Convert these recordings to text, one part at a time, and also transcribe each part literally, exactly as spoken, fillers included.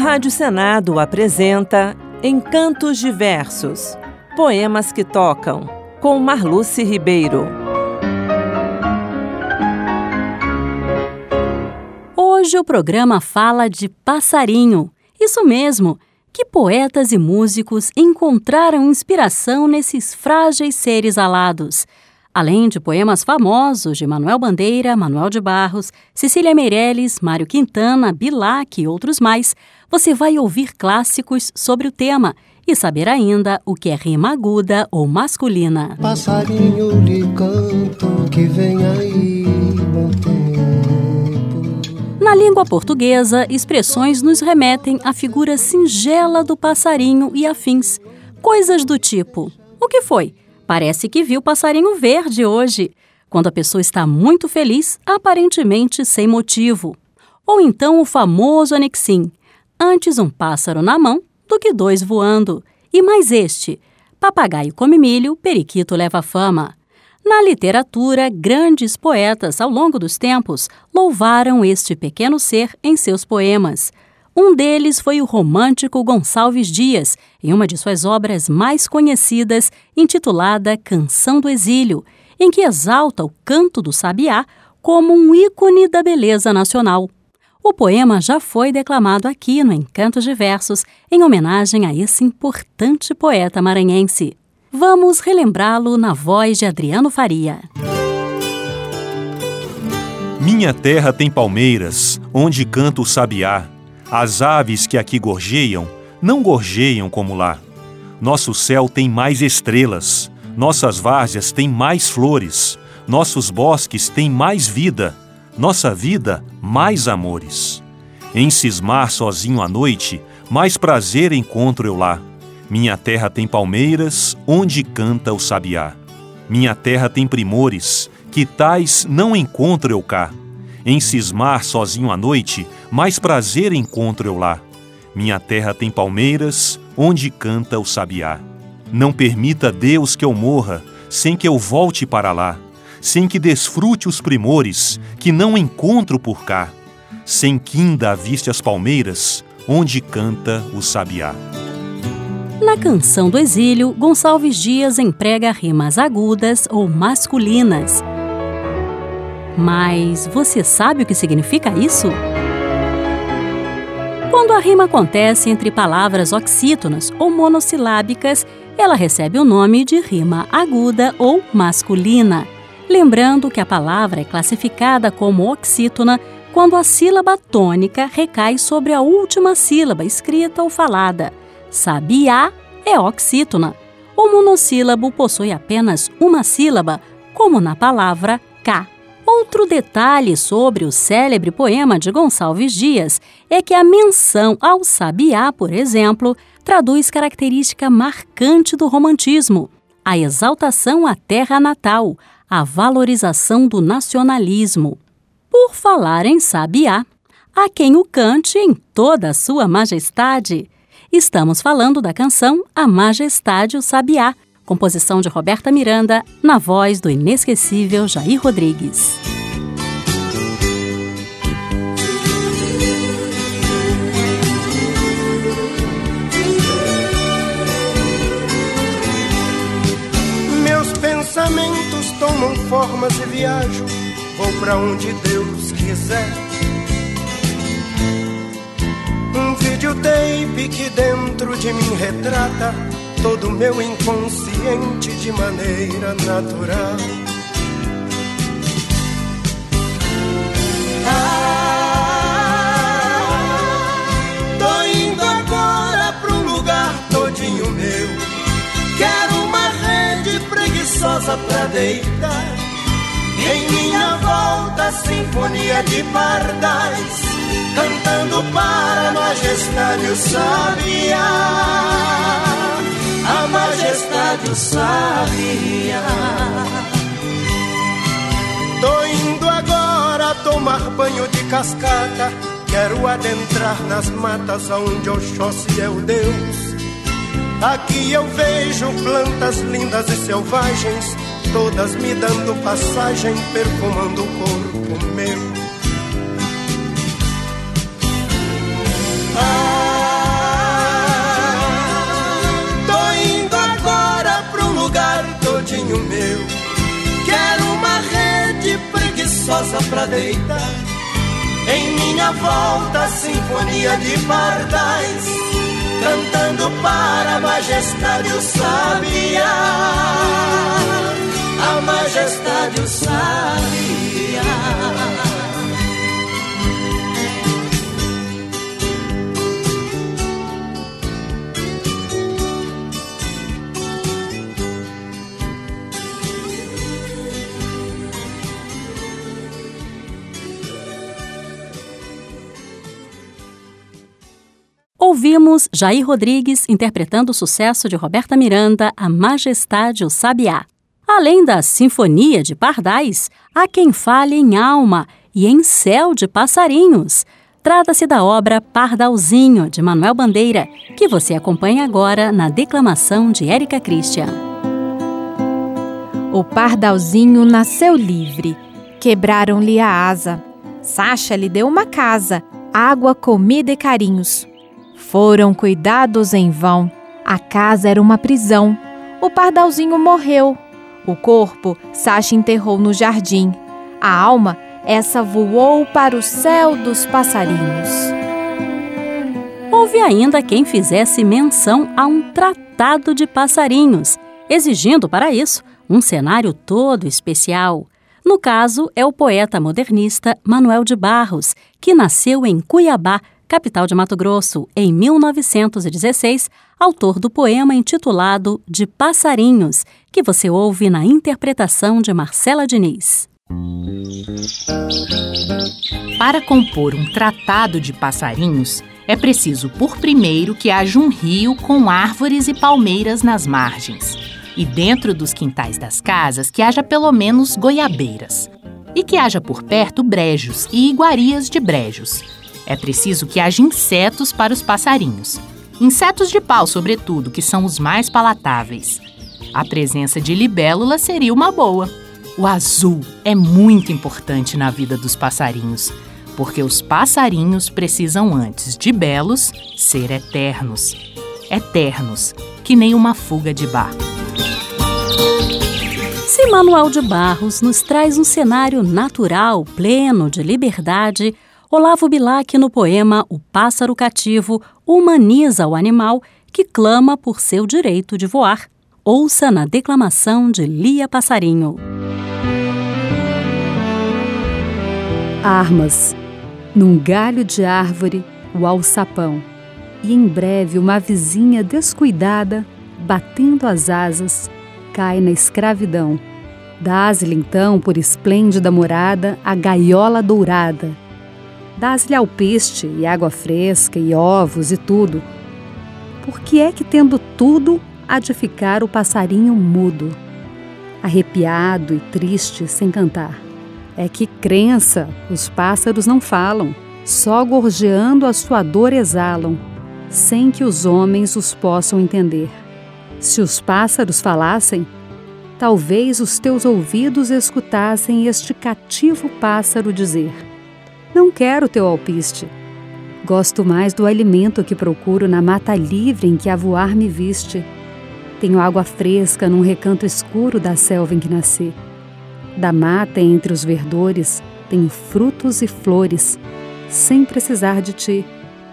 Rádio Senado apresenta Encantos Diversos, poemas que tocam, com Marluce Ribeiro. Hoje o programa fala de passarinho. Isso mesmo, que poetas e músicos encontraram inspiração nesses frágeis seres alados. Além de poemas famosos de Manuel Bandeira, Manuel de Barros, Cecília Meirelles, Mário Quintana, Bilac e outros mais, você vai ouvir clássicos sobre o tema e saber ainda o que é rima aguda ou masculina. Passarinho lhe canto que vem aí, bom tempo. Na língua portuguesa, expressões nos remetem à figura singela do passarinho e afins. Coisas do tipo: o que foi? Parece que viu passarinho verde hoje, quando a pessoa está muito feliz, aparentemente sem motivo. Ou então o famoso anexim: antes um pássaro na mão do que dois voando. E mais este: papagaio come milho, periquito leva fama. Na literatura, grandes poetas, ao longo dos tempos, louvaram este pequeno ser em seus poemas. Um deles foi o romântico Gonçalves Dias, em uma de suas obras mais conhecidas, intitulada Canção do Exílio, em que exalta o canto do sabiá como um ícone da beleza nacional. O poema já foi declamado aqui no Encantos Diversos, em homenagem a esse importante poeta maranhense. Vamos relembrá-lo na voz de Adriano Faria. Minha terra tem palmeiras, onde canta o sabiá. As aves que aqui gorjeiam, não gorjeiam como lá. Nosso céu tem mais estrelas, nossas várzeas têm mais flores, nossos bosques têm mais vida, nossa vida mais amores. Em cismar sozinho à noite, mais prazer encontro eu lá. Minha terra tem palmeiras, onde canta o sabiá. Minha terra tem primores, que tais não encontro eu cá. Em cismar sozinho à noite, mais prazer encontro eu lá. Minha terra tem palmeiras, onde canta o sabiá. Não permita, Deus, que eu morra, sem que eu volte para lá, sem que desfrute os primores, que não encontro por cá, sem que ainda aviste as palmeiras, onde canta o sabiá. Na Canção do Exílio, Gonçalves Dias emprega rimas agudas ou masculinas. Mas você sabe o que significa isso? Quando a rima acontece entre palavras oxítonas ou monossilábicas, ela recebe o nome de rima aguda ou masculina. Lembrando que a palavra é classificada como oxítona quando a sílaba tônica recai sobre a última sílaba escrita ou falada. Sabiá é oxítona. O monossílabo possui apenas uma sílaba, como na palavra cá. Outro detalhe sobre o célebre poema de Gonçalves Dias é que a menção ao sabiá, por exemplo, traduz característica marcante do romantismo: a exaltação à terra natal, a valorização do nacionalismo. Por falar em sabiá, há quem o cante em toda a sua majestade. Estamos falando da canção A Majestade o Sabiá, composição de Roberta Miranda, na voz do inesquecível Jair Rodrigues. Meus pensamentos tomam formas e viajo, vou pra onde Deus quiser. Um videotape que dentro de mim retrata todo meu inconsciente de maneira natural. Ah, tô indo agora pra um lugar todinho meu. Quero uma rede preguiçosa pra deitar. Em minha volta, sinfonia de pardais, cantando para a majestade o sabiá. A majestade o sabiá. Tô indo agora tomar banho de cascata. Quero adentrar nas matas onde Oxóssi é o Deus. Aqui eu vejo plantas lindas e selvagens, todas me dando passagem, perfumando o corpo meu. Ah, preguiçosa pra deitar. Em minha volta, sinfonia de pardais, cantando para a majestade o sabiá, a majestade o sabiá. Ouvimos Jair Rodrigues interpretando o sucesso de Roberta Miranda, A Majestade o Sabiá. Além da Sinfonia de Pardais, há quem fale em alma e em céu de passarinhos. Trata-se da obra Pardalzinho, de Manuel Bandeira, que você acompanha agora na declamação de Érica Christian. O pardalzinho nasceu livre, quebraram-lhe a asa. Sacha lhe deu uma casa, água, comida e carinhos. Foram cuidados em vão, a casa era uma prisão. O pardalzinho morreu, o corpo Sacha enterrou no jardim. A alma, essa voou para o céu dos passarinhos. Houve ainda quem fizesse menção a um tratado de passarinhos, exigindo para isso um cenário todo especial. No caso, é o poeta modernista Manuel de Barros, que nasceu em Cuiabá, capital de Mato Grosso, em mil novecentos e dezesseis, autor do poema intitulado De Passarinhos, que você ouve na interpretação de Marcela Diniz. Para compor um tratado de passarinhos, é preciso, por primeiro, que haja um rio com árvores e palmeiras nas margens, e dentro dos quintais das casas que haja pelo menos goiabeiras, e que haja por perto brejos e iguarias de brejos. É preciso que haja insetos para os passarinhos. Insetos de pau, sobretudo, que são os mais palatáveis. A presença de libélulas seria uma boa. O azul é muito importante na vida dos passarinhos, porque os passarinhos precisam, antes de belos, ser eternos. Eternos, que nem uma fuga de bar. Se Manuel de Barros nos traz um cenário natural, pleno de liberdade, Olavo Bilac, no poema O Pássaro Cativo, humaniza o animal que clama por seu direito de voar. Ouça na declamação de Lia Passarinho. Armas. Num galho de árvore, o alçapão. E em breve uma vizinha descuidada, batendo as asas, cai na escravidão. Dás-lhe então, por esplêndida morada, a gaiola dourada. Dás-lhe alpiste e água fresca e ovos e tudo. Por que é que, tendo tudo, há de ficar o passarinho mudo, arrepiado e triste sem cantar? É que crença, os pássaros não falam, só gorjeando a sua dor exalam, sem que os homens os possam entender. Se os pássaros falassem, talvez os teus ouvidos escutassem este cativo pássaro dizer: não quero teu alpiste. Gosto mais do alimento que procuro na mata livre em que a voar me viste. Tenho água fresca num recanto escuro da selva em que nasci. Da mata entre os verdores tenho frutos e flores, sem precisar de ti.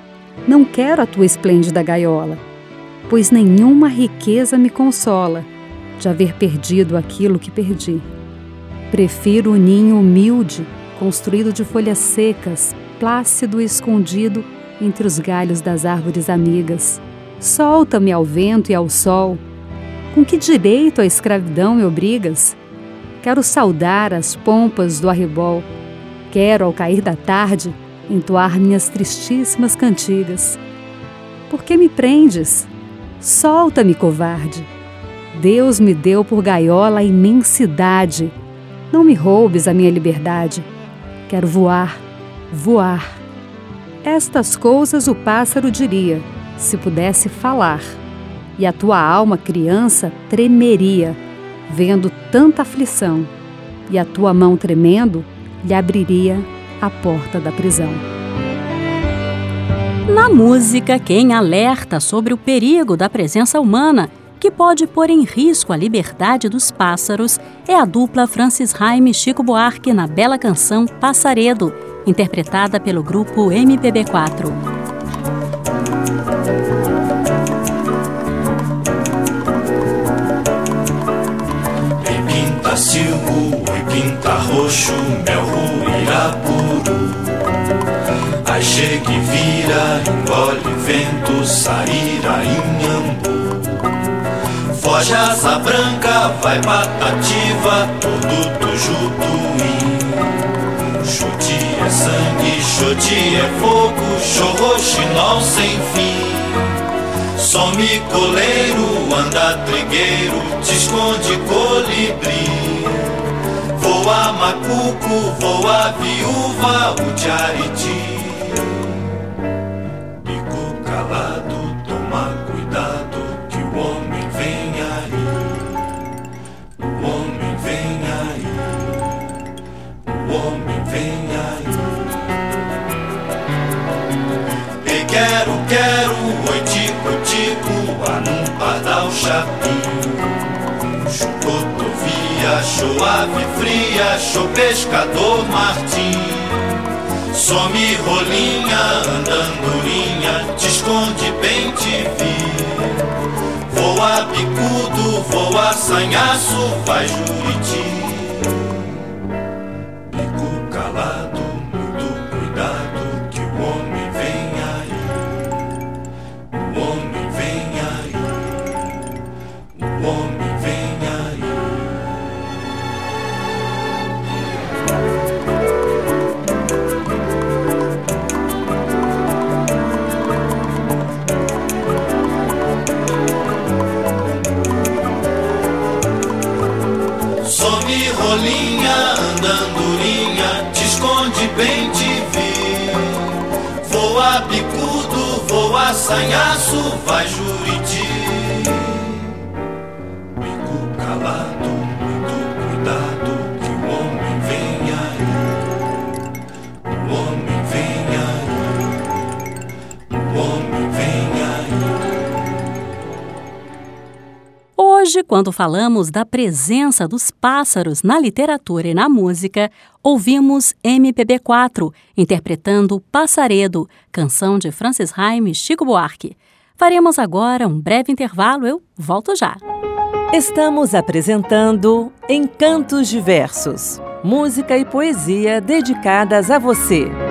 Não quero a tua esplêndida gaiola, pois nenhuma riqueza me consola de haver perdido aquilo que perdi. Prefiro o ninho humilde, construído de folhas secas, plácido e escondido entre os galhos das árvores amigas. Solta-me ao vento e ao sol. Com que direito à escravidão me obrigas? Quero saudar as pompas do arrebol. Quero, ao cair da tarde, entoar minhas tristíssimas cantigas. Por que me prendes? Solta-me, covarde. Deus me deu por gaiola a imensidade. Não me roubes a minha liberdade. Quero voar, voar. Estas coisas o pássaro diria, se pudesse falar. E a tua alma, criança, tremeria, vendo tanta aflição. E a tua mão tremendo lhe abriria a porta da prisão. Na música, quem alerta sobre o perigo da presença humana, que pode pôr em risco a liberdade dos pássaros é a dupla Francis Haime e Chico Buarque na bela canção Passaredo, interpretada pelo grupo M P B quatro. Ei, pinta silgo, ei, pinta roxo, mel, ruirapuru. Ai, chega e vira, engole vento, saíra, inhambu. Foge asa branca, vai patativa, todo tujutuim. Chute é sangue, chute é fogo, chorroxinol sem fim. Some coleiro, anda trigueiro, te esconde colibri. Voa macuco, voa viúva, o tiariti. Bico calado, toma cuidado, que o homem vem aí. O homem vem aí. O homem vem aí. E quero, quero, oi tico, tico, anum pardal chapinho. Chucotovia, show ave fria, show pescador Martim. Some rolinha, andandurinha, te esconde bem te vi. Voa bicudo, voa sanhaço, vai juriti. Bico calado, muito cuidado, que o homem vem aí. O homem vem aí. O homem vem aí. Some rolinha, andandurinha, te esconde bem te vi. Voa bicudo, voa sanhaço, vai juriti. Bico calado, muito cuidado, que o homem vem aí. O homem vem aí. O homem vem aí. Hoje, quando falamos da presença dos pássaros na literatura e na música, ouvimos M P B quatro, interpretando Passaredo, canção de Francis Haime e Chico Buarque. Faremos agora um breve intervalo, eu volto já. Estamos apresentando Encantos Diversos, música e poesia dedicadas a você.